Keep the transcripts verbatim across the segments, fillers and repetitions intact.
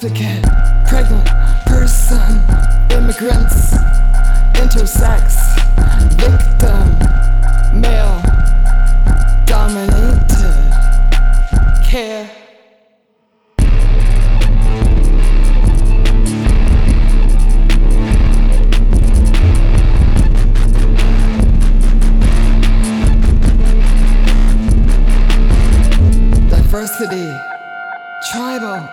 advocate, pregnant person, immigrants, intersex, victim, male, dominated, care. Diversity, tribal,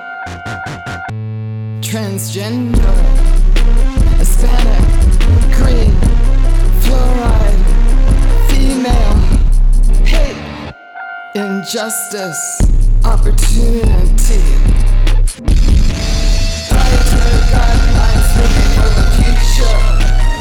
transgender, Hispanic, green, fluoride, female, hate, injustice, opportunity. Dietary guidelines looking for the future.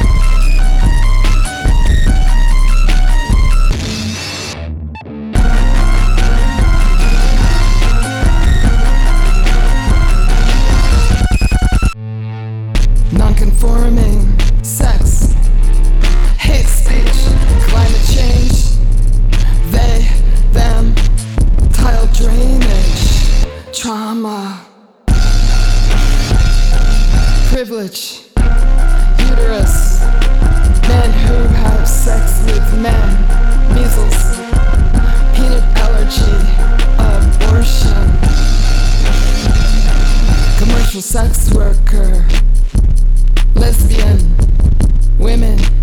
Non-conforming sex, hate speech, climate change, they, them, tile drainage, trauma, privilege, uterus, men who have sex with men, measles, peanut allergy, abortion, commercial sex worker, lesbian, women,